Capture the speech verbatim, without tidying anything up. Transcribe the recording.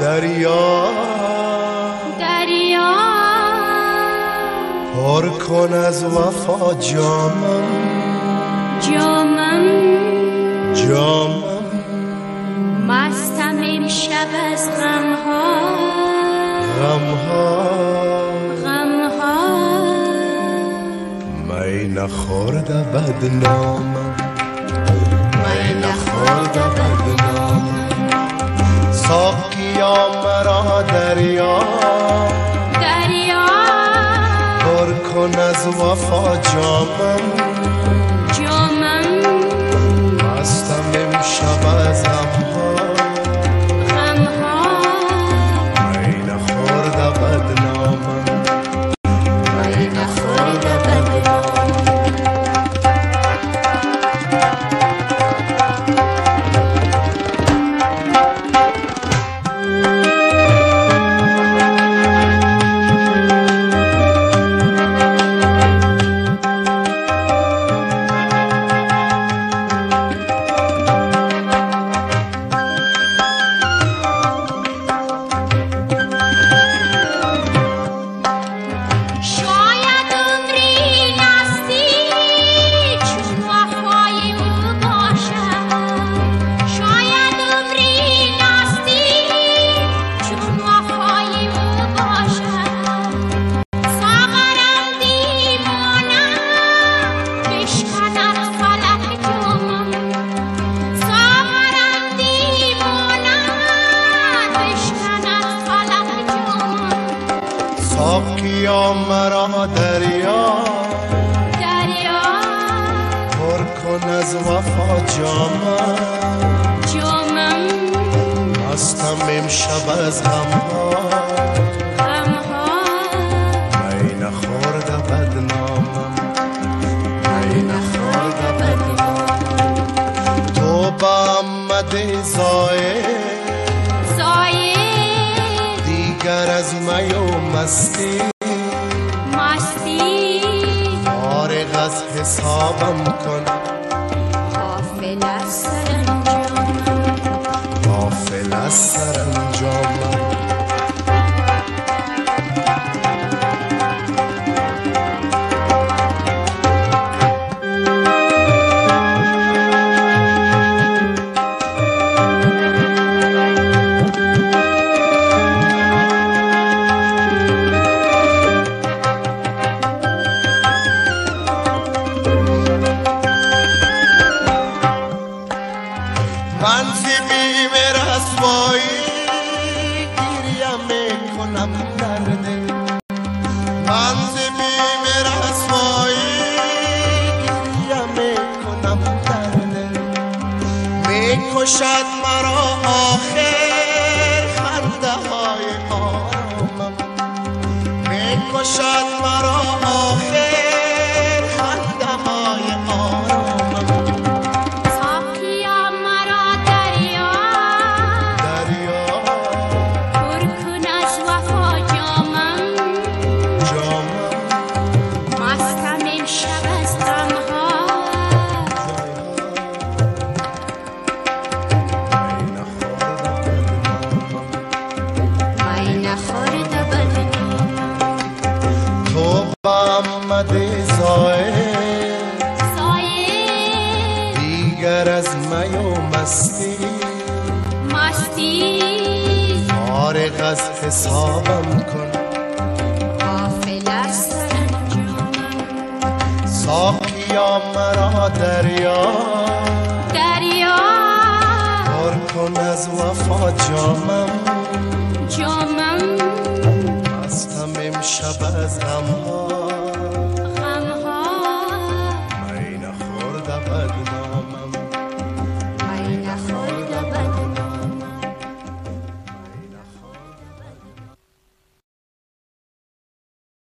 دریا دریا پر کن از وفا جامم جامم جامم مستم امشب از غمها غمها غمها می نخورده بدنامم می نخورده بدنامم ساقیا مرا دریا دریا پر کن از وفا جامم جامم مستم امشب از غمها غمها می نخورده بدنامم می نخورده بدنامم ساقیا مرا دریا دریا پر کن از وفا جامم جامم مستم امشب از غمها غمها می نخورده بدنامم می نخورده بدنامم تو با آمده زایه زایه دیگر از می و مستی مستی فارغ از حسابم کن غافل از سرانجامم غافل از سرانجامم من زی بیم رسوایی گریه میکنم در دل من زی بیم رسوایی گریه میکنم در دل میکشد مرا آخر خنده های آرامم میکشد مرا آخر خنده های آرامم آمده زایه زایه دیگر از می و مستی مستی فارغ از حسابم کن غافل از سرانجامم ساقیا مرا دریا دریا پر کن از وفا جامم جامم مستم امشب از غمها